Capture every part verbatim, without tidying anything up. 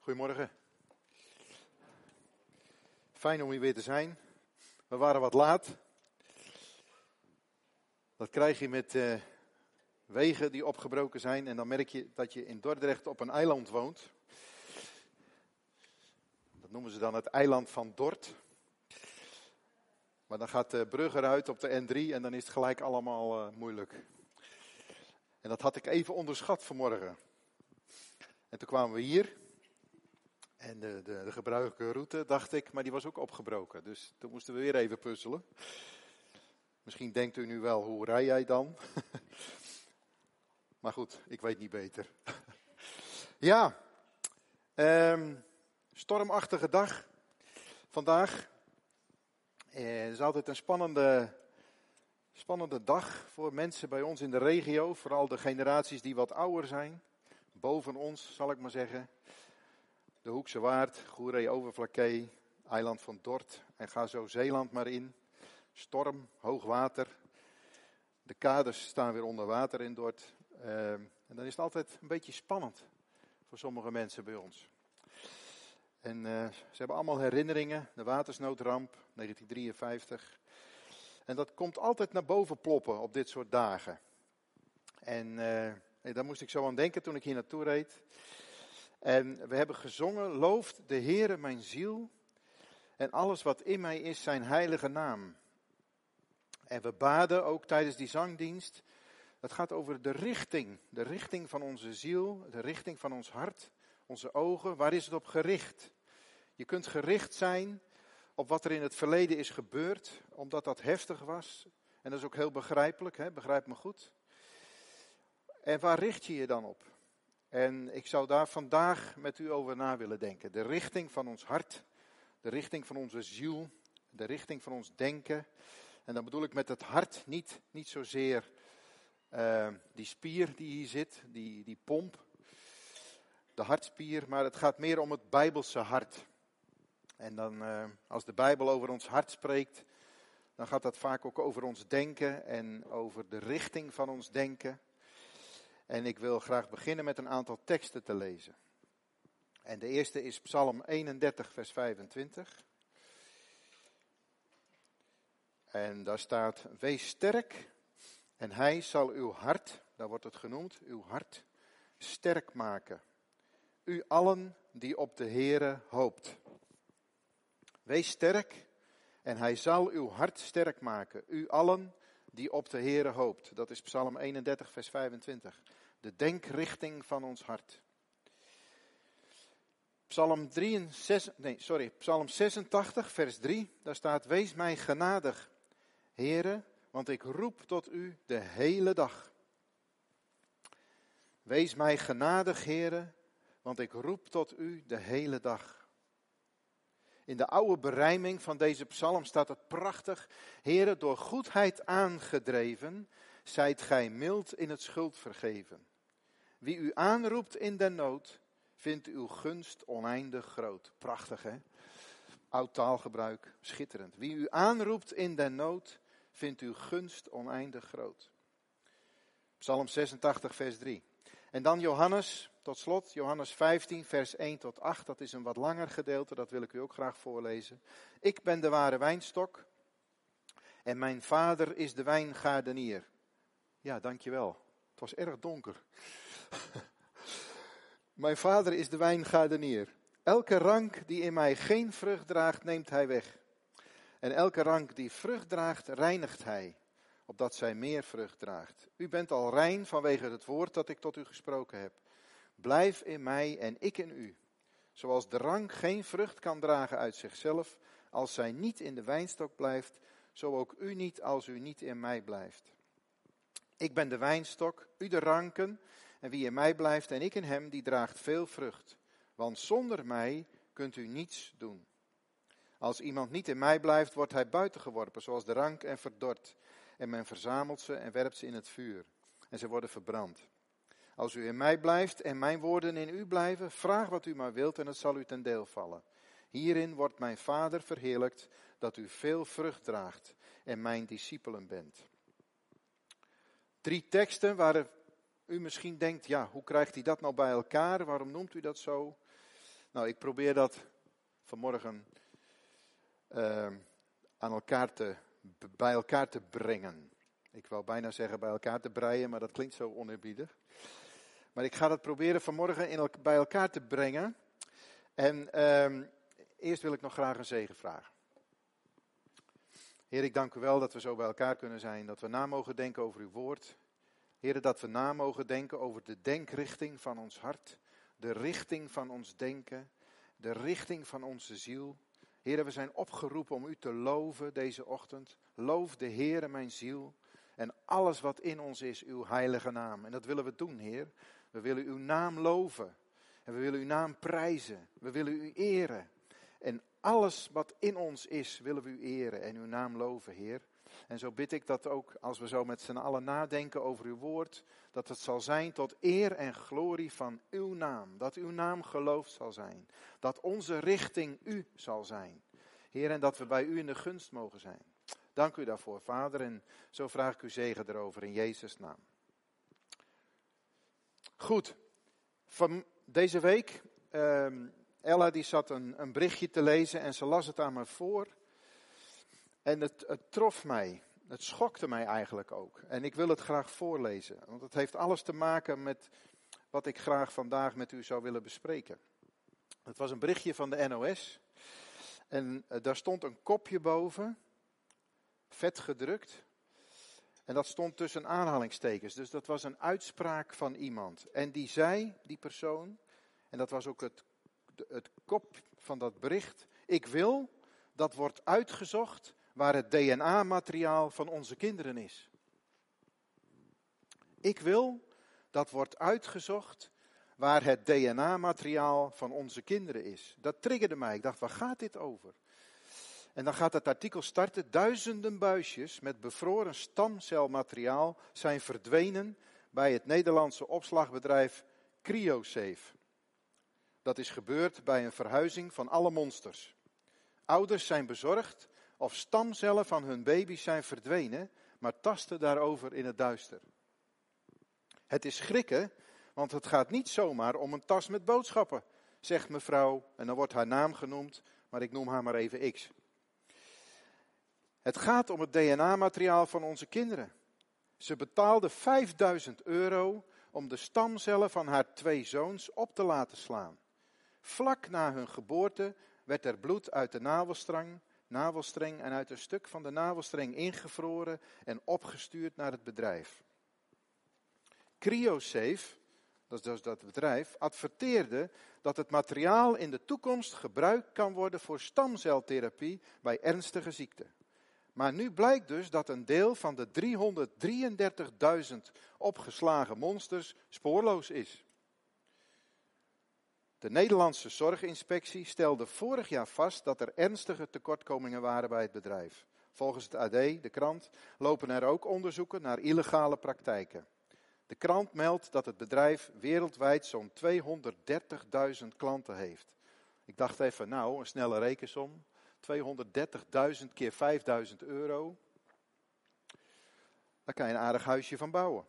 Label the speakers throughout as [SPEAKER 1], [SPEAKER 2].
[SPEAKER 1] Goedemorgen. Fijn om hier weer te zijn. We waren wat laat. Dat krijg je met uh, wegen die opgebroken zijn. En dan merk je dat je in Dordrecht op een eiland woont. Dat noemen ze dan het eiland van Dort. Maar dan gaat de brug eruit op de N drie en dan is het gelijk allemaal uh, moeilijk. En dat had ik even onderschat vanmorgen. En toen kwamen we hier. En de, de, de gebruikelijke route, dacht ik, maar die was ook opgebroken. Dus toen moesten we weer even puzzelen. Misschien denkt u nu wel, hoe rij jij dan? Maar goed, ik weet niet beter. Ja, um, stormachtige dag vandaag. Eh, het is altijd een spannende, spannende dag voor mensen bij ons in de regio. Vooral de generaties die wat ouder zijn. Boven ons, zal ik maar zeggen. De Hoekse Waard, Goeree-Overflakkee, eiland van Dort en ga zo Zeeland maar in. Storm, hoog water. De kaders staan weer onder water in Dort. Uh, en dan is het altijd een beetje spannend voor sommige mensen bij ons. En uh, ze hebben allemaal herinneringen. De watersnoodramp, negentien drieënvijftig. En dat komt altijd naar boven ploppen op dit soort dagen. En uh, daar moest ik zo aan denken toen ik hier naartoe reed. En we hebben gezongen, looft de Heere mijn ziel en alles wat in mij is zijn heilige naam. En we baden ook tijdens die zangdienst. Het gaat over de richting, de richting van onze ziel, de richting van ons hart, onze ogen. Waar is het op gericht? Je kunt gericht zijn op wat er in het verleden is gebeurd, omdat dat heftig was. En dat is ook heel begrijpelijk, hè? Begrijp me goed. En waar richt je je dan op? En ik zou daar vandaag met u over na willen denken. De richting van ons hart, de richting van onze ziel, de richting van ons denken. En dan bedoel ik met het hart niet, niet zozeer uh, die spier die hier zit, die, die pomp, de hartspier. Maar het gaat meer om het Bijbelse hart. En dan, uh, als de Bijbel over ons hart spreekt, dan gaat dat vaak ook over ons denken en over de richting van ons denken. En ik wil graag beginnen met een aantal teksten te lezen. En de eerste is Psalm eenendertig, vers vijfentwintig. En daar staat, wees sterk en hij zal uw hart, daar wordt het genoemd, uw hart sterk maken. U allen die op de Heere hoopt. Wees sterk en hij zal uw hart sterk maken. U allen die op de Heere hoopt. Dat is Psalm eenendertig, vers vijfentwintig. De denkrichting van ons hart. Psalm, drieënzestig, nee, sorry, Psalm zesentachtig, vers drie. Daar staat, wees mij genadig, Heere, want ik roep tot u de hele dag. Wees mij genadig, Heere, want ik roep tot u de hele dag. In de oude berijming van deze psalm staat het prachtig. Heere, door goedheid aangedreven, zijt gij mild in het schuld vergeven. Wie u aanroept in den nood, vindt uw gunst oneindig groot. Prachtig, hè? Oud taalgebruik, schitterend. Wie u aanroept in den nood, vindt uw gunst oneindig groot. Psalm zesentachtig, vers drie. En dan Johannes, tot slot, Johannes vijftien, vers één tot acht. Dat is een wat langer gedeelte, dat wil ik u ook graag voorlezen. Ik ben de ware wijnstok en mijn vader is de wijngaardenier. Ja, dankjewel. Het was erg donker. Mijn vader is de wijngaardenier. Elke rank die in mij geen vrucht draagt, neemt hij weg. En elke rank die vrucht draagt, reinigt hij, opdat zij meer vrucht draagt. U bent al rein vanwege het woord dat ik tot u gesproken heb. Blijf in mij en ik in u. Zoals de rank geen vrucht kan dragen uit zichzelf, als zij niet in de wijnstok blijft, zo ook u niet als u niet in mij blijft. Ik ben de wijnstok, u de ranken, en wie in mij blijft en ik in hem, die draagt veel vrucht. Want zonder mij kunt u niets doen. Als iemand niet in mij blijft, wordt hij buitengeworpen, zoals de rank en verdord. En men verzamelt ze en werpt ze in het vuur. En ze worden verbrand. Als u in mij blijft en mijn woorden in u blijven, vraag wat u maar wilt en het zal u ten deel vallen. Hierin wordt mijn Vader verheerlijkt, dat u veel vrucht draagt en mijn discipelen bent. Drie teksten waar u misschien denkt, ja, hoe krijgt hij dat nou bij elkaar? Waarom noemt u dat zo? Nou, ik probeer dat vanmorgen uh, aan elkaar te, bij elkaar te brengen. Ik wou bijna zeggen bij elkaar te breien, maar dat klinkt zo oneerbiedig. Maar ik ga dat proberen vanmorgen in el- bij elkaar te brengen. En uh, eerst wil ik nog graag een zegen vragen. Heer, ik dank u wel dat we zo bij elkaar kunnen zijn, dat we na mogen denken over uw woord. Heer, dat we na mogen denken over de denkrichting van ons hart, de richting van ons denken, de richting van onze ziel. Heer, we zijn opgeroepen om u te loven deze ochtend. Loof de Heer, mijn ziel, en alles wat in ons is, uw heilige naam. En dat willen we doen, Heer. We willen uw naam loven en we willen uw naam prijzen. We willen u eren. En alles wat in ons is, willen we u eren en uw naam loven, Heer. En zo bid ik dat ook als we zo met z'n allen nadenken over uw woord, dat het zal zijn tot eer en glorie van uw naam. Dat uw naam geloofd zal zijn. Dat onze richting u zal zijn. Heer, en dat we bij u in de gunst mogen zijn. Dank u daarvoor, Vader, en zo vraag ik uw zegen erover in Jezus' naam. Goed, van deze week, uh, Ella die zat een, een berichtje te lezen en ze las het aan me voor. En het, het trof mij, het schokte mij eigenlijk ook. En ik wil het graag voorlezen, want het heeft alles te maken met wat ik graag vandaag met u zou willen bespreken. Het was een berichtje van de N O S en uh, daar stond een kopje boven, vet gedrukt. En dat stond tussen aanhalingstekens, dus dat was een uitspraak van iemand. En die zei, die persoon, en dat was ook het, het kop van dat bericht: ik wil, dat wordt uitgezocht waar het D N A-materiaal van onze kinderen is. Ik wil, dat wordt uitgezocht waar het D N A-materiaal van onze kinderen is. Dat triggerde mij, ik dacht, waar gaat dit over? En dan gaat het artikel starten: duizenden buisjes met bevroren stamcelmateriaal zijn verdwenen bij het Nederlandse opslagbedrijf CryoSafe. Dat is gebeurd bij een verhuizing van alle monsters. Ouders zijn bezorgd of stamcellen van hun baby's zijn verdwenen, maar tasten daarover in het duister. Het is schrikken, want het gaat niet zomaar om een tas met boodschappen, zegt mevrouw, en dan wordt haar naam genoemd, maar ik noem haar maar even X. Het gaat om het D N A-materiaal van onze kinderen. Ze betaalde vijfduizend euro om de stamcellen van haar twee zoons op te laten slaan. Vlak na hun geboorte werd er bloed uit de navelstreng, navelstreng en uit een stuk van de navelstreng ingevroren en opgestuurd naar het bedrijf. CryoSafe, dat is dus dat bedrijf, adverteerde dat het materiaal in de toekomst gebruikt kan worden voor stamceltherapie bij ernstige ziekten. Maar nu blijkt dus dat een deel van de driehonderddrieëndertigduizend opgeslagen monsters spoorloos is. De Nederlandse Zorginspectie stelde vorig jaar vast dat er ernstige tekortkomingen waren bij het bedrijf. Volgens het A D, de krant, lopen er ook onderzoeken naar illegale praktijken. De krant meldt dat het bedrijf wereldwijd zo'n tweehonderddertigduizend klanten heeft. Ik dacht even, nou, een snelle rekensom. tweehonderddertigduizend keer vijfduizend euro. Daar kan je een aardig huisje van bouwen.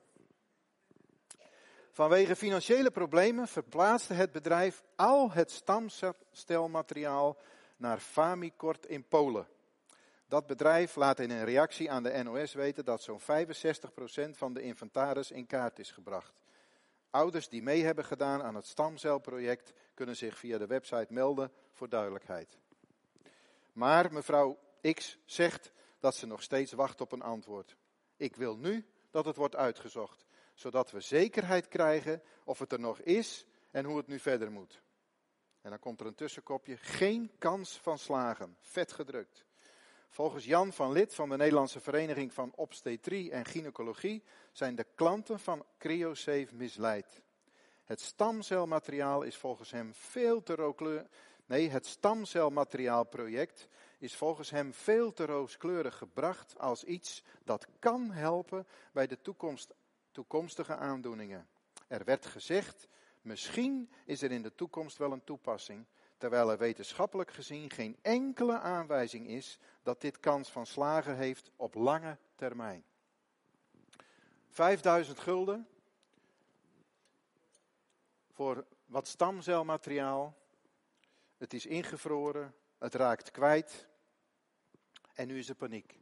[SPEAKER 1] Vanwege financiële problemen verplaatste het bedrijf al het stamcelmateriaal naar Famicort in Polen. Dat bedrijf laat in een reactie aan de N O S weten dat zo'n vijfenzestig procent van de inventaris in kaart is gebracht. Ouders die mee hebben gedaan aan het stamcelproject kunnen zich via de website melden voor duidelijkheid. Maar mevrouw X zegt dat ze nog steeds wacht op een antwoord. Ik wil nu dat het wordt uitgezocht, zodat we zekerheid krijgen of het er nog is en hoe het nu verder moet. En dan komt er een tussenkopje: geen kans van slagen, vet gedrukt. Volgens Jan van Lid van de Nederlandse Vereniging van Obstetrie en Gynaecologie zijn de klanten van CryoSafe misleid. Het stamcelmateriaal is volgens hem veel te rooskleurig. Nee, het stamcelmateriaalproject is volgens hem veel te rooskleurig gebracht als iets dat kan helpen bij de toekomst, toekomstige aandoeningen. Er werd gezegd, misschien is er in de toekomst wel een toepassing, terwijl er wetenschappelijk gezien geen enkele aanwijzing is dat dit kans van slagen heeft op lange termijn. vijfduizend gulden voor wat stamcelmateriaal. Het is ingevroren, het raakt kwijt en nu is er paniek.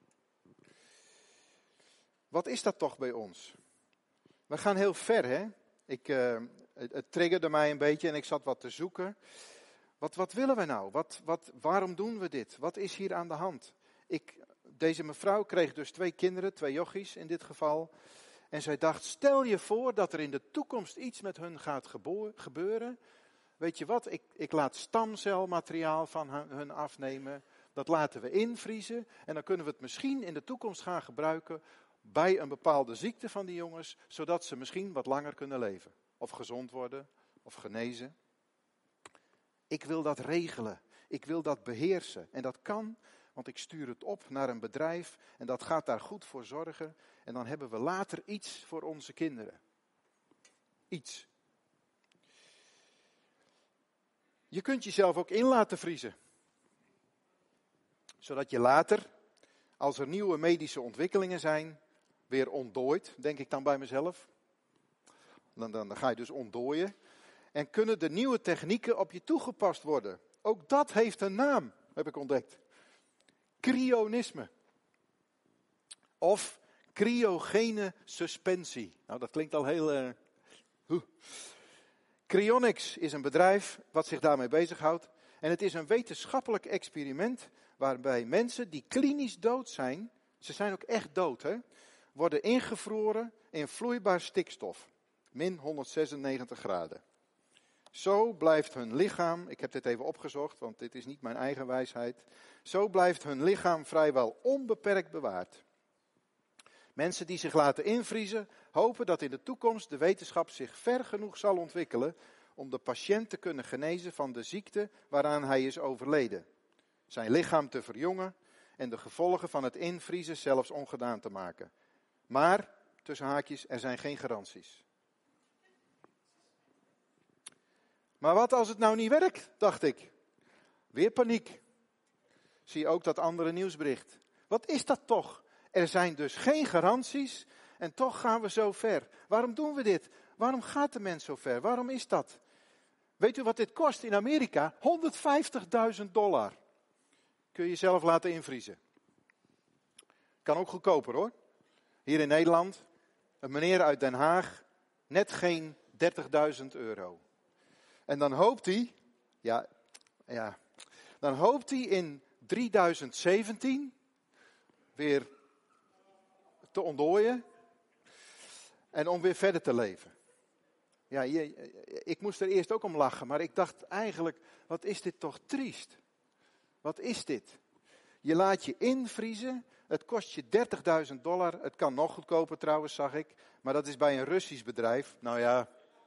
[SPEAKER 1] Wat is dat toch bij ons? We gaan heel ver, hè? Ik, uh, het, het triggerde mij een beetje en ik zat wat te zoeken. Wat, wat willen we nou? Wat, wat, waarom doen we dit? Wat is hier aan de hand? Ik, deze mevrouw kreeg dus twee kinderen, twee jochies in dit geval. En zij dacht, stel je voor dat er in de toekomst iets met hun gaat gebo- gebeuren. Weet je wat, ik, ik laat stamcelmateriaal van hun afnemen. Dat laten we invriezen. En dan kunnen we het misschien in de toekomst gaan gebruiken bij een bepaalde ziekte van die jongens. Zodat ze misschien wat langer kunnen leven. Of gezond worden, of genezen. Ik wil dat regelen. Ik wil dat beheersen. En dat kan, want ik stuur het op naar een bedrijf. En dat gaat daar goed voor zorgen. En dan hebben we later iets voor onze kinderen. Iets. Je kunt jezelf ook in laten vriezen. Zodat je later, als er nieuwe medische ontwikkelingen zijn, weer ontdooit, denk ik dan bij mezelf. Dan, dan, dan ga je dus ontdooien. En kunnen de nieuwe technieken op je toegepast worden. Ook dat heeft een naam, heb ik ontdekt. Cryonisme. Of cryogene suspensie. Nou, dat klinkt al heel... Uh, huh. Cryonics is een bedrijf wat zich daarmee bezighoudt. En het is een wetenschappelijk experiment waarbij mensen die klinisch dood zijn, ze zijn ook echt dood, hè, worden ingevroren in vloeibaar stikstof. min honderdzesennegentig graden. Zo blijft hun lichaam, ik heb dit even opgezocht, want dit is niet mijn eigen wijsheid. Zo blijft hun lichaam vrijwel onbeperkt bewaard. Mensen die zich laten invriezen, hopen dat in de toekomst de wetenschap zich ver genoeg zal ontwikkelen om de patiënt te kunnen genezen van de ziekte waaraan hij is overleden. Zijn lichaam te verjongen en de gevolgen van het invriezen zelfs ongedaan te maken. Maar, tussen haakjes, er zijn geen garanties. Maar wat als het nou niet werkt, dacht ik. Weer paniek. Zie ook dat andere nieuwsbericht. Wat is dat toch? Er zijn dus geen garanties en toch gaan we zo ver. Waarom doen we dit? Waarom gaat de mens zo ver? Waarom is dat? Weet u wat dit kost in Amerika? honderdvijftigduizend dollar. Kun je jezelf laten invriezen. Kan ook goedkoper hoor. Hier in Nederland, een meneer uit Den Haag, net geen dertigduizend euro. En dan hoopt hij, ja, ja, dan hoopt hij in drieduizend zeventien weer te ontdooien en om weer verder te leven. Ja, je, ik moest er eerst ook om lachen, maar ik dacht eigenlijk, wat is dit toch triest? Wat is dit? Je laat je invriezen, het kost je dertigduizend dollar, het kan nog goedkoper trouwens, zag ik, maar dat is bij een Russisch bedrijf. Nou ja,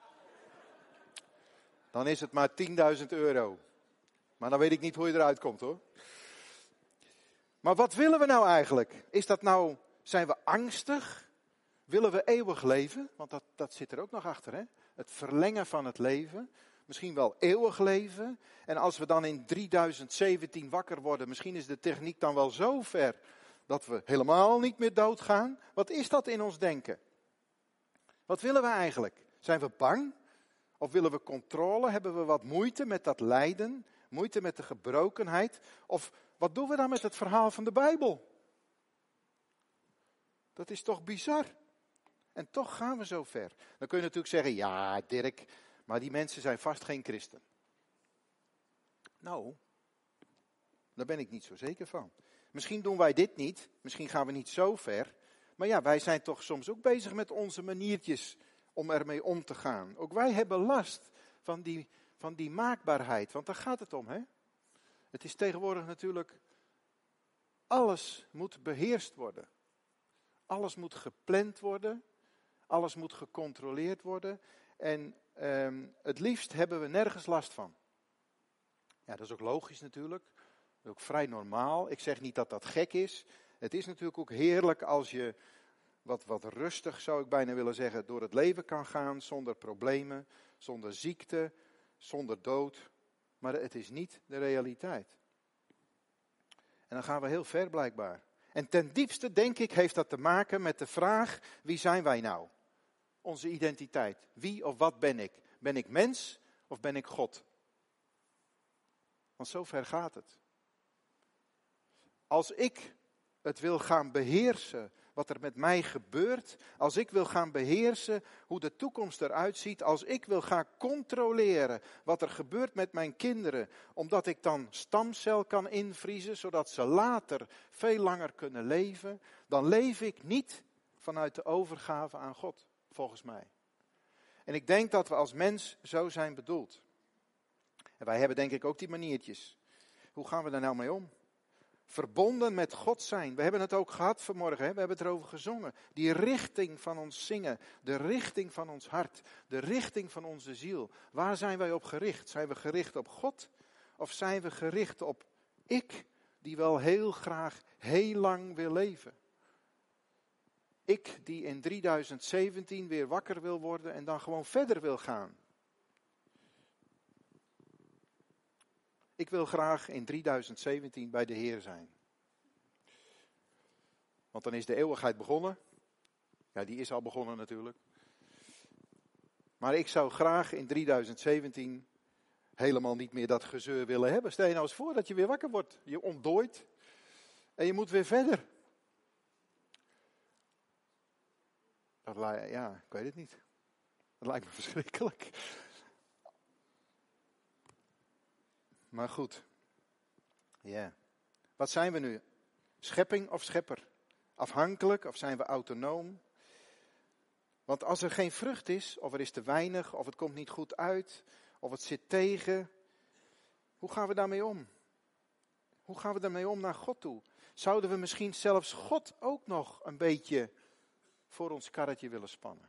[SPEAKER 1] dan is het maar tienduizend euro. Maar dan weet ik niet hoe je eruit komt hoor. Maar wat willen we nou eigenlijk? Is dat nou, zijn we angstig? Willen we eeuwig leven? Want dat, dat zit er ook nog achter, hè? Het verlengen van het leven. Misschien wel eeuwig leven. En als we dan in drieduizend zeventien wakker worden, misschien is de techniek dan wel zo ver dat we helemaal niet meer doodgaan. Wat is dat in ons denken? Wat willen we eigenlijk? Zijn we bang? Of willen we controle? Hebben we wat moeite met dat lijden? Moeite met de gebrokenheid? Of wat doen we dan met het verhaal van de Bijbel? Dat is toch bizar? En toch gaan we zo ver. Dan kun je natuurlijk zeggen, ja Dirk, maar die mensen zijn vast geen christen. Nou, daar ben ik niet zo zeker van. Misschien doen wij dit niet, misschien gaan we niet zo ver. Maar ja, wij zijn toch soms ook bezig met onze maniertjes om ermee om te gaan. Ook wij hebben last van die, van die maakbaarheid, want daar gaat het om, hè? Het is tegenwoordig natuurlijk, alles moet beheerst worden. Alles moet gepland worden. Alles moet gecontroleerd worden. En um, het liefst hebben we nergens last van. Ja, dat is ook logisch natuurlijk. Dat is ook vrij normaal. Ik zeg niet dat dat gek is. Het is natuurlijk ook heerlijk als je wat, wat rustig, zou ik bijna willen zeggen, door het leven kan gaan. Zonder problemen, zonder ziekte, zonder dood. Maar het is niet de realiteit. En dan gaan we heel ver blijkbaar. En ten diepste, denk ik, heeft dat te maken met de vraag, wie zijn wij nou? Onze identiteit. Wie of wat ben ik? Ben ik mens of ben ik God? Want zover gaat het. Als ik het wil gaan beheersen, wat er met mij gebeurt, als ik wil gaan beheersen hoe de toekomst eruit ziet, als ik wil gaan controleren wat er gebeurt met mijn kinderen, omdat ik dan stamcel kan invriezen, zodat ze later veel langer kunnen leven, dan leef ik niet vanuit de overgave aan God, volgens mij. En ik denk dat we als mens zo zijn bedoeld. En wij hebben denk ik ook die maniertjes. Hoe gaan we daar nou mee om? Verbonden met God zijn. We hebben het ook gehad vanmorgen, hè? We hebben het erover gezongen. Die richting van ons zingen, de richting van ons hart, de richting van onze ziel. Waar zijn wij op gericht? Zijn we gericht op God of zijn we gericht op ik die wel heel graag heel lang wil leven? Ik die in drieduizend zeventien weer wakker wil worden en dan gewoon verder wil gaan. Ik wil graag in drieduizend zeventien bij de Heer zijn. Want dan is de eeuwigheid begonnen. Ja, die is al begonnen natuurlijk. Maar ik zou graag in drieduizend zeventien helemaal niet meer dat gezeur willen hebben. Stel je nou eens voor dat je weer wakker wordt. Je ontdooit. En je moet weer verder. Dat lijkt, ja, ik weet het niet. Dat lijkt me verschrikkelijk. Maar goed. Ja. Yeah. Wat zijn we nu? Schepping of schepper? Afhankelijk of zijn we autonoom? Want als er geen vrucht is, of er is te weinig, of het komt niet goed uit, of het zit tegen. Hoe gaan we daarmee om? Hoe gaan we daarmee om naar God toe? Zouden we misschien zelfs God ook nog een beetje voor ons karretje willen spannen?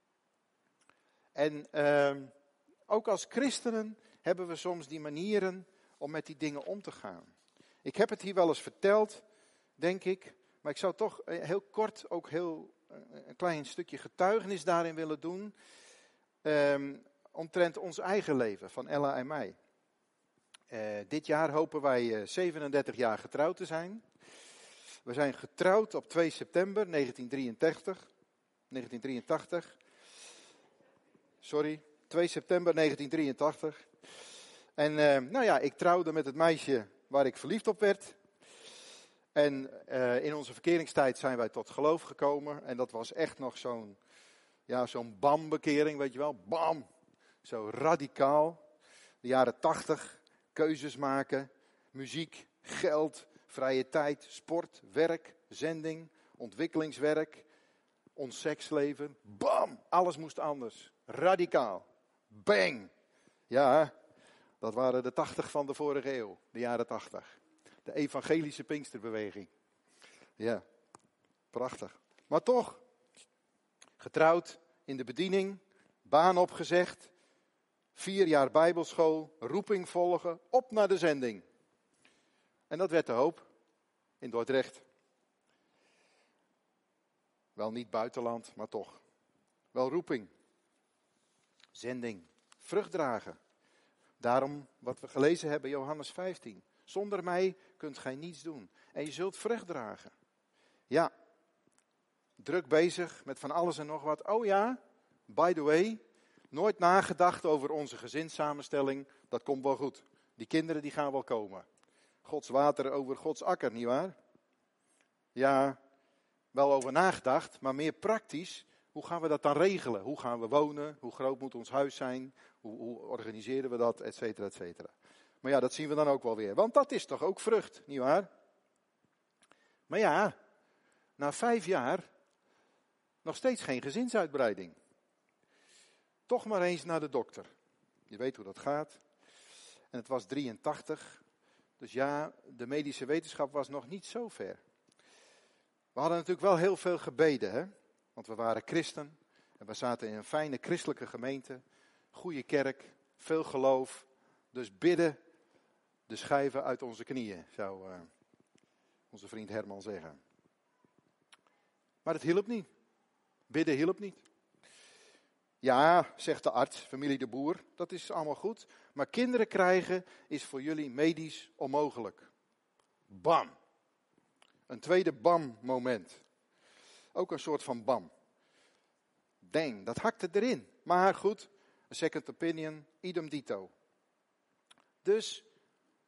[SPEAKER 1] En uh, ook als christenen hebben we soms die manieren om met die dingen om te gaan. Ik heb het hier wel eens verteld, denk ik. Maar ik zou toch heel kort ook heel een klein stukje getuigenis daarin willen doen. Um, omtrent ons eigen leven, van Ella en mij. Uh, dit jaar hopen wij uh, zevenendertig jaar getrouwd te zijn. We zijn getrouwd op twee september negentien drieëntachtig. negentien drieëntachtig. Sorry, twee september negentien drieëntachtig. En uh, nou ja, ik trouwde met het meisje waar ik verliefd op werd. En uh, in onze verkeringstijd zijn wij tot geloof gekomen. En dat was echt nog zo'n, ja, zo'n bam-bekering, weet je wel. Bam! Zo radicaal. De jaren tachtig, keuzes maken, muziek, geld, vrije tijd, sport, werk, zending, ontwikkelingswerk, ons seksleven. Bam! Alles moest anders. Radicaal. Bang! Ja, dat waren de tachtig van de vorige eeuw, de jaren tachtig. De evangelische Pinksterbeweging. Ja, prachtig. Maar toch, getrouwd in de bediening, baan opgezegd, vier jaar bijbelschool, roeping volgen, op naar de zending. En dat werd de hoop in Dordrecht. Wel niet buitenland, maar toch. Wel roeping. Zending. Vrucht dragen. Daarom wat we gelezen hebben, Johannes vijftien. Zonder mij kunt gij niets doen. En je zult vrucht dragen. Ja, druk bezig met van alles en nog wat. Oh ja, by the way, nooit nagedacht over onze gezinssamenstelling. Dat komt wel goed. Die kinderen die gaan wel komen. Gods water over Gods akker, nietwaar? Ja, wel over nagedacht, maar meer praktisch. Hoe gaan we dat dan regelen? Hoe gaan we wonen? Hoe groot moet ons huis zijn? Hoe, hoe organiseren we dat? Et cetera, et cetera. Maar ja, dat zien we dan ook wel weer. Want dat is toch ook vrucht, nietwaar? Maar ja, na vijf jaar nog steeds geen gezinsuitbreiding. Toch maar eens naar de dokter. Je weet hoe dat gaat. En het was drieëntachtig. Dus ja, de medische wetenschap was nog niet zo ver. We hadden natuurlijk wel heel veel gebeden, hè? Want we waren christen. En we zaten in een fijne christelijke gemeente. Goede kerk, veel geloof. Dus bidden de schijven uit onze knieën, zou uh, onze vriend Herman zeggen. Maar het hielp niet. Bidden hielp niet. Ja, zegt de arts, familie de Boer, dat is allemaal goed. Maar kinderen krijgen is voor jullie medisch onmogelijk. Bam. Een tweede bam-moment. Ook een soort van bam. Dang, dat hakte erin. Maar goed, een second opinion, idem dito. Dus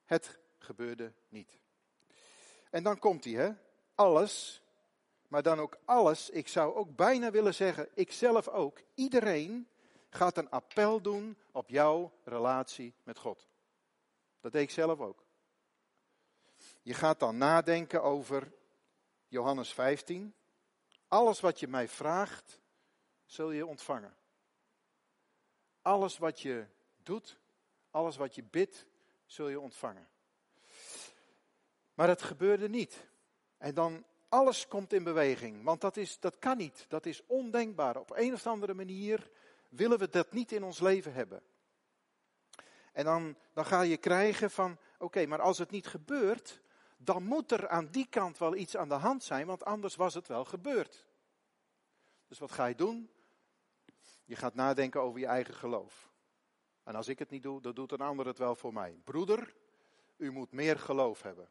[SPEAKER 1] Het gebeurde niet. En dan komt hij, hè? Alles, maar dan ook alles. Ik zou ook bijna willen zeggen, ikzelf ook. Iedereen gaat een appel doen op jouw relatie met God. Dat deed ik zelf ook. Je gaat dan nadenken over Johannes vijftien. Alles wat je mij vraagt, zul je ontvangen. Alles wat je doet, alles wat je bidt, zul je ontvangen. Maar het gebeurde niet. En dan alles komt in beweging. Want dat, is, dat kan niet. Dat is ondenkbaar. Op een of andere manier willen we dat niet in ons leven hebben. En dan, dan ga je krijgen van, oké, okay, maar als het niet gebeurt, dan moet er aan die kant wel iets aan de hand zijn, want anders was het wel gebeurd. Dus wat ga je doen? Je gaat nadenken over je eigen geloof. En als ik het niet doe, dan doet een ander het wel voor mij. Broeder, u moet meer geloof hebben.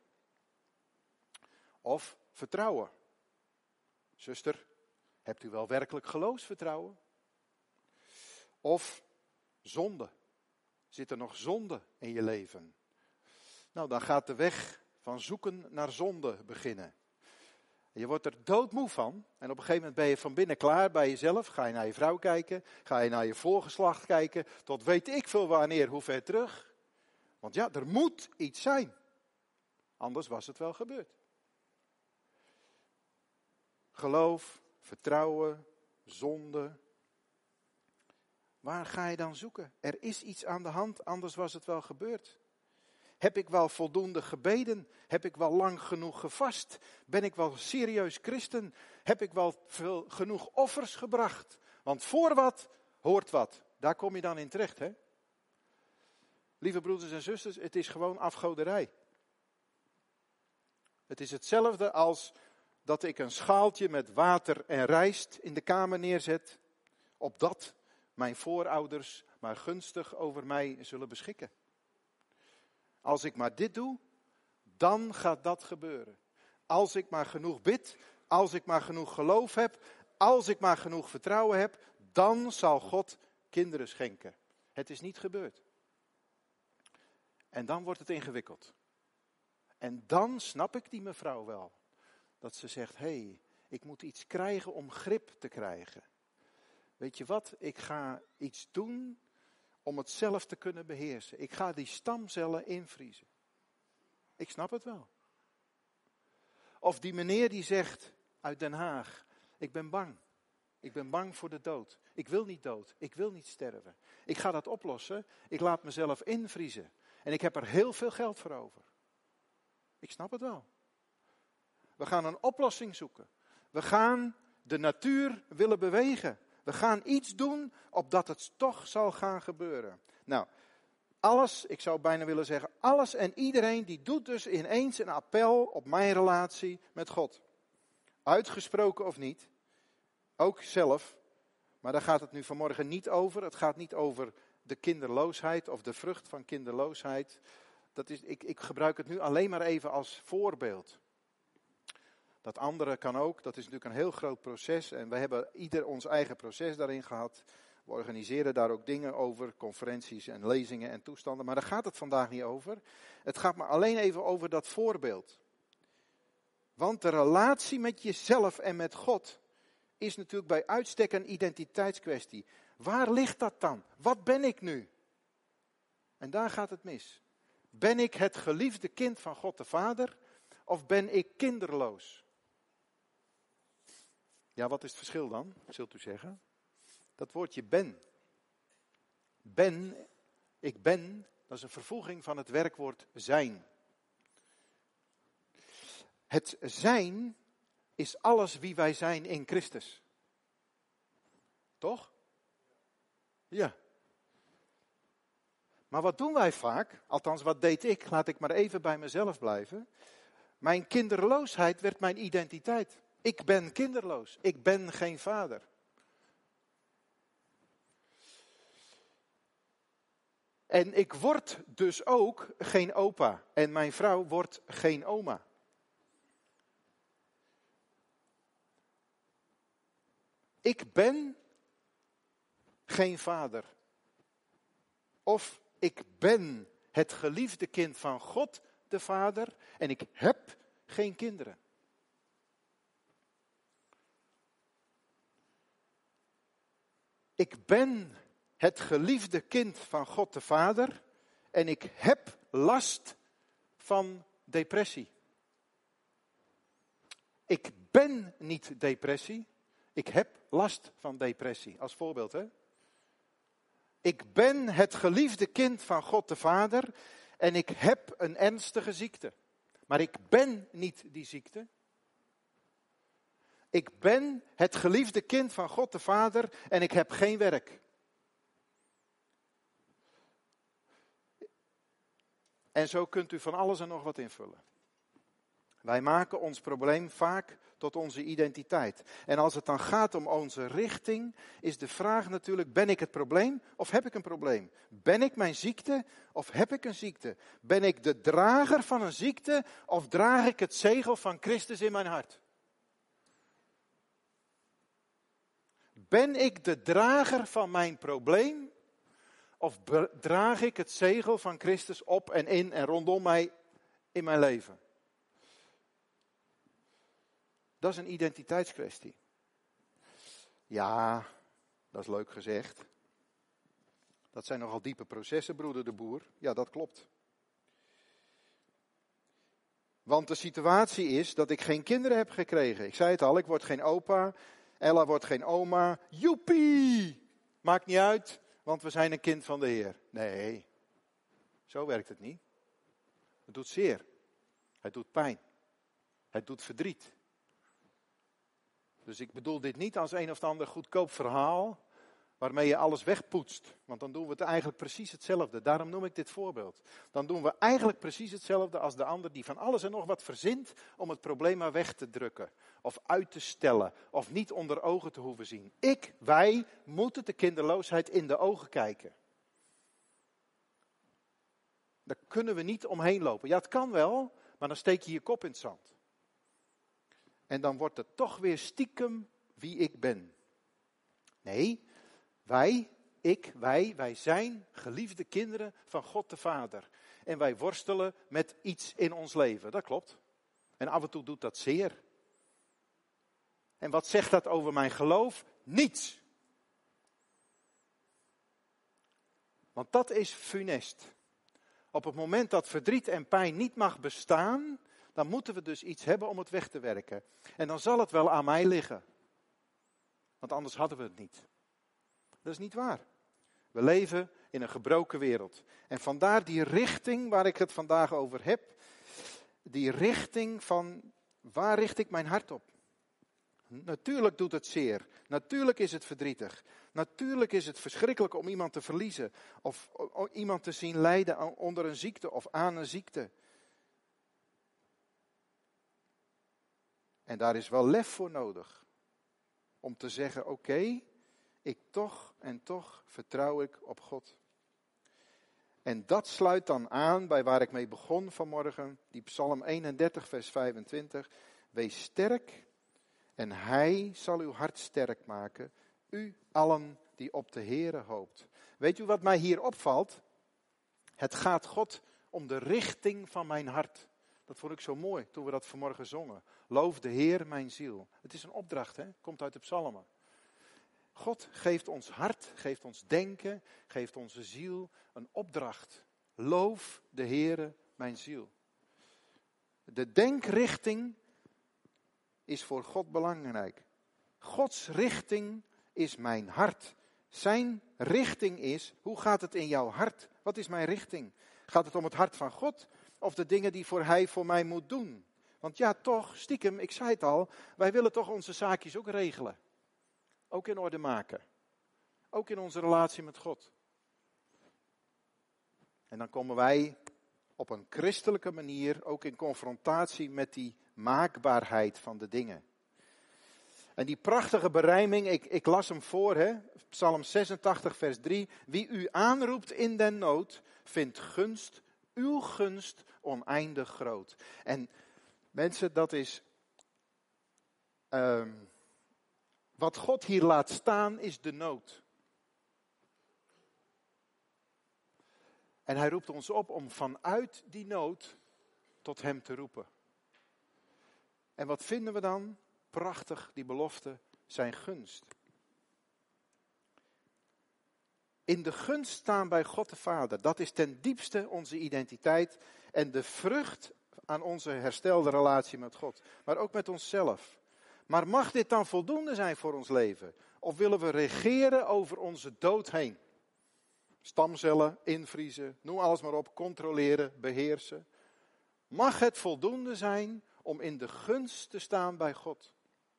[SPEAKER 1] Of vertrouwen. Zuster, hebt u wel werkelijk geloofsvertrouwen? Of zonde. Zit er nog zonde in je leven? Nou, dan gaat de weg van zoeken naar zonde beginnen. Je wordt er doodmoe van. En op een gegeven moment ben je van binnen klaar bij jezelf. Ga je naar je vrouw kijken. Ga je naar je voorgeslacht kijken. Tot weet ik veel wanneer, hoe ver terug. Want ja, er moet iets zijn. Anders was het wel gebeurd. Geloof, vertrouwen, zonde. Waar ga je dan zoeken? Er is iets aan de hand, anders was het wel gebeurd. Heb ik wel voldoende gebeden? Heb ik wel lang genoeg gevast? Ben ik wel serieus christen? Heb ik wel veel, genoeg offers gebracht? Want voor wat, hoort wat. Daar kom je dan in terecht, hè? Lieve broeders en zusters, het is gewoon afgoderij. Het is hetzelfde als dat ik een schaaltje met water en rijst in de kamer neerzet, opdat mijn voorouders maar gunstig over mij zullen beschikken. Als ik maar dit doe, dan gaat dat gebeuren. Als ik maar genoeg bid, als ik maar genoeg geloof heb, als ik maar genoeg vertrouwen heb, dan zal God kinderen schenken. Het is niet gebeurd. En dan wordt het ingewikkeld. En dan snap ik die mevrouw wel. Dat ze zegt, hé, hey, ik moet iets krijgen om grip te krijgen. Weet je wat, ik ga iets doen om het zelf te kunnen beheersen. Ik ga die stamcellen invriezen. Ik snap het wel. Of die meneer die zegt uit Den Haag, ik ben bang. Ik ben bang voor de dood. Ik wil niet dood. Ik wil niet sterven. Ik ga dat oplossen. Ik laat mezelf invriezen. En ik heb er heel veel geld voor over. Ik snap het wel. We gaan een oplossing zoeken. We gaan de natuur willen bewegen. We gaan iets doen opdat het toch zal gaan gebeuren. Nou, alles, ik zou bijna willen zeggen, alles en iedereen die doet dus ineens een appel op mijn relatie met God. Uitgesproken of niet, ook zelf, maar daar gaat het nu vanmorgen niet over. Het gaat niet over de kinderloosheid of de vrucht van kinderloosheid. Dat is, ik, ik gebruik het nu alleen maar even als voorbeeld. Dat andere kan ook, dat is natuurlijk een heel groot proces en we hebben ieder ons eigen proces daarin gehad. We organiseren daar ook dingen over, conferenties en lezingen en toestanden, maar daar gaat het vandaag niet over. Het gaat maar alleen even over dat voorbeeld. Want de relatie met jezelf en met God is natuurlijk bij uitstek een identiteitskwestie. Waar ligt dat dan? Wat ben ik nu? En daar gaat het mis. Ben ik het geliefde kind van God de Vader of ben ik kinderloos? Ja, wat is het verschil dan, zult u zeggen? Dat woordje ben. Ben, ik ben, dat is een vervoeging van het werkwoord zijn. Het zijn is alles wie wij zijn in Christus. Toch? Ja. Maar wat doen wij vaak? Althans, wat deed ik? Laat ik maar even bij mezelf blijven. Mijn kinderloosheid werd mijn identiteit. Ik ben kinderloos. Ik ben geen vader. En ik word dus ook geen opa. En mijn vrouw wordt geen oma. Ik ben geen vader. Of ik ben het geliefde kind van God de Vader en ik heb geen kinderen. Ik ben het geliefde kind van God de Vader en ik heb last van depressie. Ik ben niet depressie, ik heb last van depressie. Als voorbeeld, hè. Ik ben het geliefde kind van God de Vader en ik heb een ernstige ziekte. Maar ik ben niet die ziekte. Ik ben het geliefde kind van God de Vader en ik heb geen werk. En zo kunt u van alles en nog wat invullen. Wij maken ons probleem vaak tot onze identiteit. En als het dan gaat om onze richting, is de vraag natuurlijk, ben ik het probleem of heb ik een probleem? Ben ik mijn ziekte of heb ik een ziekte? Ben ik de drager van een ziekte of draag ik het zegel van Christus in mijn hart? Ben ik de drager van mijn probleem of draag ik het zegel van Christus op en in en rondom mij in mijn leven? Dat is een identiteitskwestie. Ja, dat is leuk gezegd. Dat zijn nogal diepe processen, broeder de Boer. Ja, dat klopt. Want de situatie is dat ik geen kinderen heb gekregen. Ik zei het al, ik word geen opa. Ella wordt geen oma. Joepie! Maakt niet uit, want we zijn een kind van de Heer. Nee, zo werkt het niet. Het doet zeer. Het doet pijn. Het doet verdriet. Dus ik bedoel dit niet als een of ander goedkoop verhaal waarmee je alles wegpoetst. Want dan doen we het eigenlijk precies hetzelfde. Daarom noem ik dit voorbeeld. Dan doen we eigenlijk precies hetzelfde als de ander die van alles en nog wat verzint om het probleem maar weg te drukken. Of uit te stellen. Of niet onder ogen te hoeven zien. Ik, wij moeten de kinderloosheid in de ogen kijken. Daar kunnen we niet omheen lopen. Ja, het kan wel, maar dan steek je je kop in het zand. En dan wordt het toch weer stiekem wie ik ben. Nee, wij, ik, wij, wij zijn geliefde kinderen van God de Vader. En wij worstelen met iets in ons leven, dat klopt. En af en toe doet dat zeer. En wat zegt dat over mijn geloof? Niets. Want dat is funest. Op het moment dat verdriet en pijn niet mag bestaan, dan moeten we dus iets hebben om het weg te werken. En dan zal het wel aan mij liggen. Want anders hadden we het niet. Dat is niet waar. We leven in een gebroken wereld. En vandaar die richting waar ik het vandaag over heb. Die richting van, waar richt ik mijn hart op? Natuurlijk doet het zeer. Natuurlijk is het verdrietig. Natuurlijk is het verschrikkelijk om iemand te verliezen. Of iemand te zien lijden onder een ziekte of aan een ziekte. En daar is wel lef voor nodig. Om te zeggen, oké, okay, ik toch en toch vertrouw ik op God. En dat sluit dan aan bij waar ik mee begon vanmorgen. Die Psalm eenendertig vers vijfentwintig. Wees sterk en Hij zal uw hart sterk maken. U allen die op de Heere hoopt. Weet u wat mij hier opvalt? Het gaat God om de richting van mijn hart. Dat vond ik zo mooi toen we dat vanmorgen zongen. Loof de Heer mijn ziel. Het is een opdracht, hè? Komt uit de psalmen. God geeft ons hart, geeft ons denken, geeft onze ziel een opdracht. Loof de Heere mijn ziel. De denkrichting is voor God belangrijk. Gods richting is mijn hart. Zijn richting is, hoe gaat het in jouw hart? Wat is mijn richting? Gaat het om het hart van God of de dingen die voor Hij voor mij moet doen? Want ja, toch, stiekem, ik zei het al, wij willen toch onze zaakjes ook regelen. Ook in orde maken. Ook in onze relatie met God. En dan komen wij op een christelijke manier ook in confrontatie met die maakbaarheid van de dingen. En die prachtige berijming, ik, ik las hem voor, hè? Psalm zesentachtig vers drie. Wie u aanroept in den nood, vindt gunst, uw gunst oneindig groot. En mensen, dat is... Um, wat God hier laat staan is de nood. En hij roept ons op om vanuit die nood tot hem te roepen. En wat vinden we dan? Prachtig, die belofte, zijn gunst. In de gunst staan bij God de Vader. Dat is ten diepste onze identiteit en de vrucht aan onze herstelde relatie met God. Maar ook met onszelf. Maar mag dit dan voldoende zijn voor ons leven? Of willen we regeren over onze dood heen? Stamcellen, invriezen, noem alles maar op, controleren, beheersen. Mag het voldoende zijn om in de gunst te staan bij God?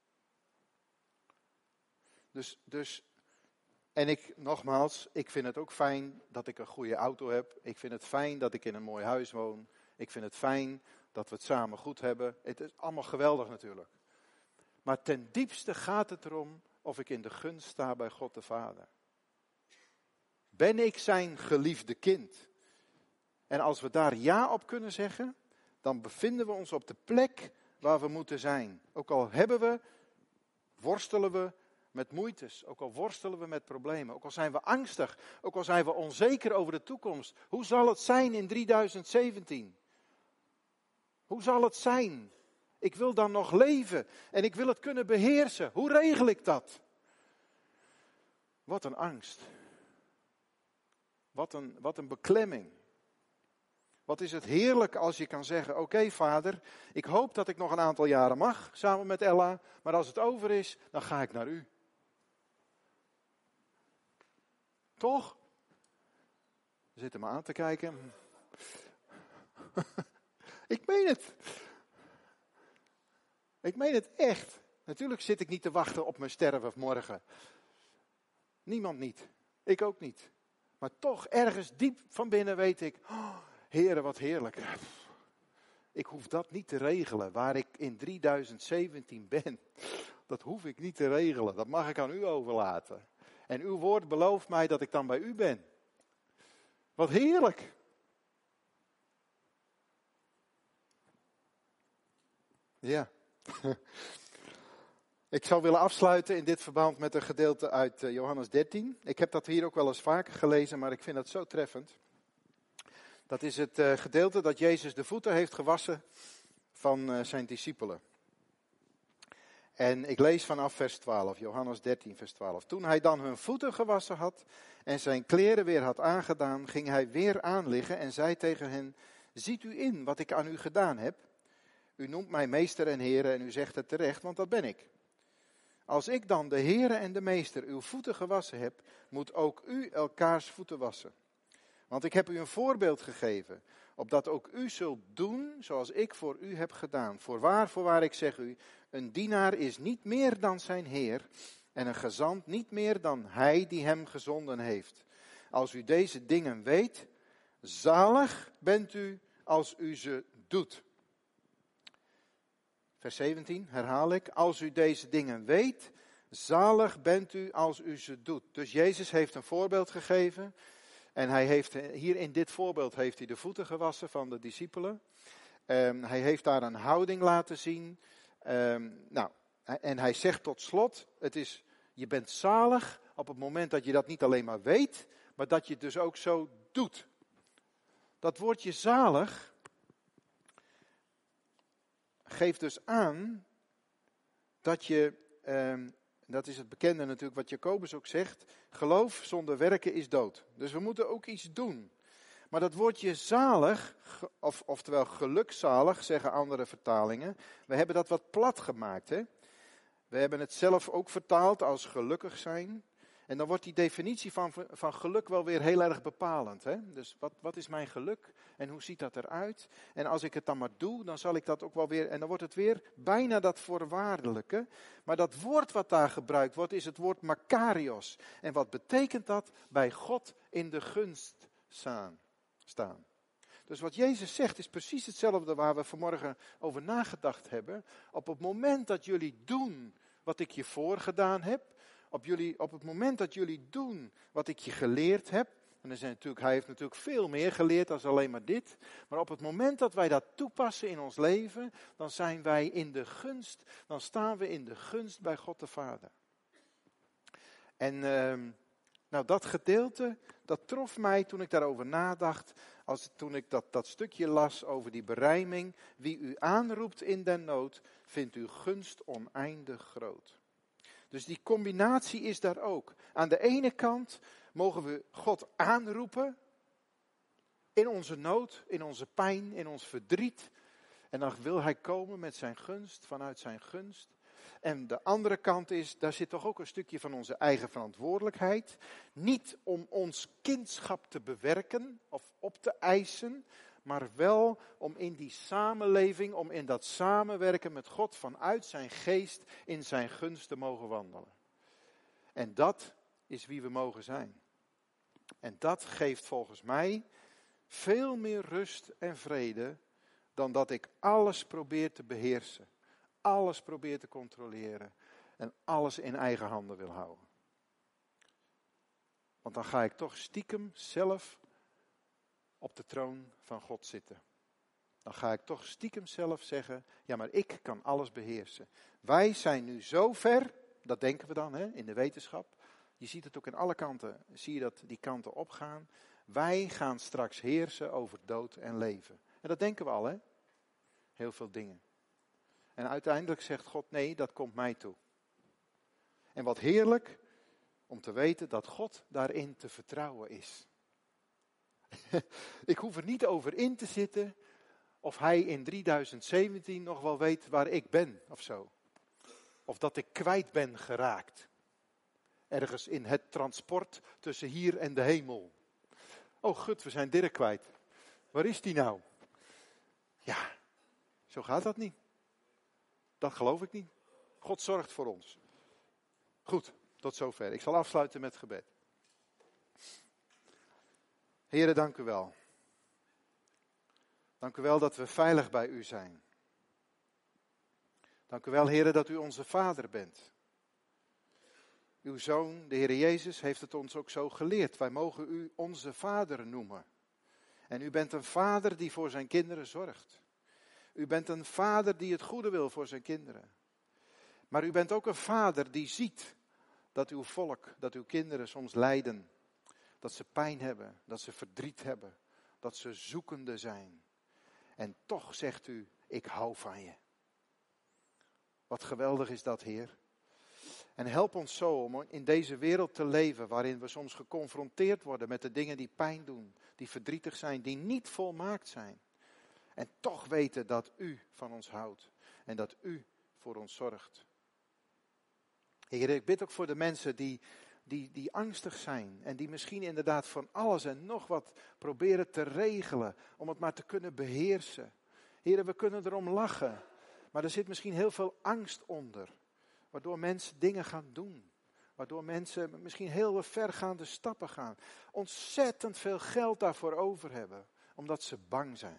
[SPEAKER 1] Dus, dus, en ik, nogmaals, ik vind het ook fijn dat ik een goede auto heb. Ik vind het fijn dat ik in een mooi huis woon. Ik vind het fijn dat we het samen goed hebben. Het is allemaal geweldig natuurlijk. Maar ten diepste gaat het erom of ik in de gunst sta bij God de Vader. Ben ik zijn geliefde kind? En als we daar ja op kunnen zeggen, dan bevinden we ons op de plek waar we moeten zijn. Ook al hebben we, worstelen we met moeites, ook al worstelen we met problemen, ook al zijn we angstig, ook al zijn we onzeker over de toekomst. Hoe zal het zijn in tweeduizend zeventien? Hoe zal het zijn? Ik wil dan nog leven en ik wil het kunnen beheersen. Hoe regel ik dat? Wat een angst. Wat een, wat een beklemming. Wat is het heerlijk als je kan zeggen, oké okay, Vader, ik hoop dat ik nog een aantal jaren mag, samen met Ella, maar als het over is, dan ga ik naar u. Toch? We zitten me aan te kijken. Ik meen het. Ik meen het echt. Natuurlijk zit ik niet te wachten op mijn sterven morgen. Niemand niet. Ik ook niet. Maar toch ergens diep van binnen weet ik, oh, Heere, wat heerlijk. Ik hoef dat niet te regelen, waar ik in tweeduizend zeventien ben. Dat hoef ik niet te regelen, dat mag ik aan u overlaten. En uw woord belooft mij dat ik dan bij u ben. Wat heerlijk. Ja. Ik zou willen afsluiten in dit verband met een gedeelte uit Johannes dertien. Ik heb dat hier ook wel eens vaker gelezen, maar ik vind dat zo treffend. Dat is het uh, gedeelte dat Jezus de voeten heeft gewassen van uh, zijn discipelen. En ik lees vanaf vers twaalf, Johannes dertien vers twaalf. Toen hij dan hun voeten gewassen had en zijn kleren weer had aangedaan, ging hij weer aanliggen en zei tegen hen, ziet u in wat ik aan u gedaan heb? U noemt mij meester en heren en u zegt het terecht, want dat ben ik. Als ik dan de heren en de meester uw voeten gewassen heb, moet ook u elkaars voeten wassen. Want ik heb u een voorbeeld gegeven, opdat ook u zult doen zoals ik voor u heb gedaan. Voorwaar, voorwaar, ik zeg u, een dienaar is niet meer dan zijn heer en een gezant niet meer dan hij die hem gezonden heeft. Als u deze dingen weet, zalig bent u als u ze doet. Vers zeventien, herhaal ik, als u deze dingen weet, zalig bent u als u ze doet. Dus Jezus heeft een voorbeeld gegeven. En hij heeft, hier in dit voorbeeld heeft hij de voeten gewassen van de discipelen. Um, hij heeft daar een houding laten zien. Um, nou, en hij zegt tot slot, het is, je bent zalig op het moment dat je dat niet alleen maar weet, maar dat je het dus ook zo doet. Dat woordje zalig geeft dus aan dat je, um, dat is het bekende natuurlijk wat Jacobus ook zegt, geloof zonder werken is dood. Dus we moeten ook iets doen. Maar dat woordje zalig, of, oftewel gelukzalig, zeggen andere vertalingen, we hebben dat wat plat gemaakt. Hè? We hebben het zelf ook vertaald als gelukkig zijn. En dan wordt die definitie van, van geluk wel weer heel erg bepalend. Hè? Dus wat, wat is mijn geluk en hoe ziet dat eruit? En als ik het dan maar doe, dan zal ik dat ook wel weer... En dan wordt het weer bijna dat voorwaardelijke. Maar dat woord wat daar gebruikt wordt is het woord makarios. En wat betekent dat? Bij God in de gunst staan. staan. Dus wat Jezus zegt is precies hetzelfde waar we vanmorgen over nagedacht hebben. Op het moment dat jullie doen wat ik je voorgedaan heb... Op, jullie, op het moment dat jullie doen wat ik je geleerd heb, en er zijn natuurlijk, hij heeft natuurlijk veel meer geleerd dan alleen maar dit, maar op het moment dat wij dat toepassen in ons leven, dan zijn wij in de gunst, dan staan we in de gunst bij God de Vader. En uh, Nou, dat gedeelte, dat trof mij toen ik daarover nadacht, als toen ik dat, dat stukje las over die berijming. Wie u aanroept in den nood, vindt uw gunst oneindig groot. Dus die combinatie is daar ook. Aan de ene kant mogen we God aanroepen in onze nood, in onze pijn, in ons verdriet. En dan wil hij komen met zijn gunst, vanuit zijn gunst. En de andere kant is, daar zit toch ook een stukje van onze eigen verantwoordelijkheid. Niet om ons kindschap te bewerken of op te eisen, maar wel om in die samenleving, om in dat samenwerken met God vanuit zijn geest in zijn gunst te mogen wandelen. En dat is wie we mogen zijn. En dat geeft volgens mij veel meer rust en vrede dan dat ik alles probeer te beheersen. Alles probeer te controleren en alles in eigen handen wil houden. Want dan ga ik toch stiekem zelf op de troon van God zitten. Dan ga ik toch stiekem zelf zeggen, ja maar ik kan alles beheersen. Wij zijn nu zo ver, dat denken we dan hè, in de wetenschap. Je ziet het ook in alle kanten, zie je dat die kanten opgaan. Wij gaan straks heersen over dood en leven. En dat denken we al hè, heel veel dingen. En uiteindelijk zegt God, nee, dat komt mij toe. En wat heerlijk om te weten dat God daarin te vertrouwen is. Ik hoef er niet over in te zitten of hij in drieduizend zeventien nog wel weet waar ik ben of zo. Of dat ik kwijt ben geraakt. Ergens in het transport tussen hier en de hemel. Oh gut, we zijn Dirk kwijt. Waar is die nou? Ja, zo gaat dat niet. Dat geloof ik niet. God zorgt voor ons. Goed, tot zover. Ik zal afsluiten met gebed. Heren, dank u wel. Dank u wel dat we veilig bij u zijn. Dank u wel, heren, dat u onze Vader bent. Uw Zoon, de Heer Jezus, heeft het ons ook zo geleerd. Wij mogen u onze Vader noemen. En u bent een Vader die voor zijn kinderen zorgt. U bent een vader die het goede wil voor zijn kinderen. Maar u bent ook een vader die ziet dat uw volk, dat uw kinderen soms lijden. Dat ze pijn hebben, dat ze verdriet hebben, dat ze zoekende zijn. En toch zegt u, ik hou van je. Wat geweldig is dat, Heer. En help ons zo om in deze wereld te leven waarin we soms geconfronteerd worden met de dingen die pijn doen, die verdrietig zijn, die niet volmaakt zijn. En toch weten dat u van ons houdt en dat u voor ons zorgt. Heer, ik bid ook voor de mensen die, die, die angstig zijn en die misschien inderdaad van alles en nog wat proberen te regelen om het maar te kunnen beheersen. Heer, we kunnen erom lachen, maar er zit misschien heel veel angst onder, waardoor mensen dingen gaan doen. Waardoor mensen misschien heel vergaande stappen gaan. Ontzettend veel geld daarvoor over hebben, omdat ze bang zijn.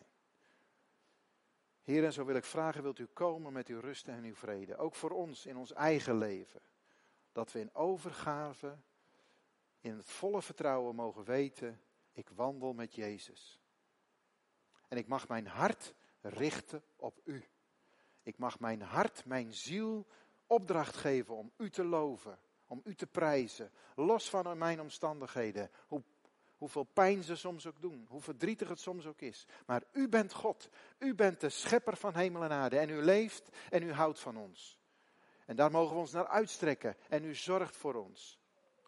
[SPEAKER 1] Heer, en zo wil ik vragen, wilt u komen met uw rust en uw vrede. Ook voor ons in ons eigen leven. Dat we in overgave, in het volle vertrouwen mogen weten, ik wandel met Jezus. En ik mag mijn hart richten op u. Ik mag mijn hart, mijn ziel opdracht geven om u te loven. Om u te prijzen. Los van mijn omstandigheden. Hoe Hoeveel pijn ze soms ook doen. Hoe verdrietig het soms ook is. Maar u bent God. U bent de schepper van hemel en aarde. En u leeft en u houdt van ons. En daar mogen we ons naar uitstrekken. En u zorgt voor ons.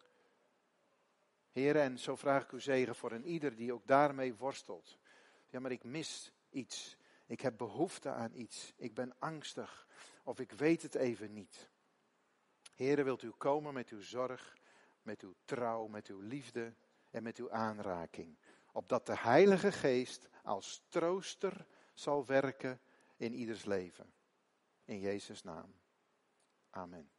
[SPEAKER 1] Heer, en zo vraag ik uw zegen voor een ieder die ook daarmee worstelt. Ja, maar ik mis iets. Ik heb behoefte aan iets. Ik ben angstig. Of ik weet het even niet. Heer, wilt u komen met uw zorg, met uw trouw, met uw liefde en met uw aanraking. Opdat de Heilige Geest als trooster zal werken in ieders leven. In Jezus' naam. Amen.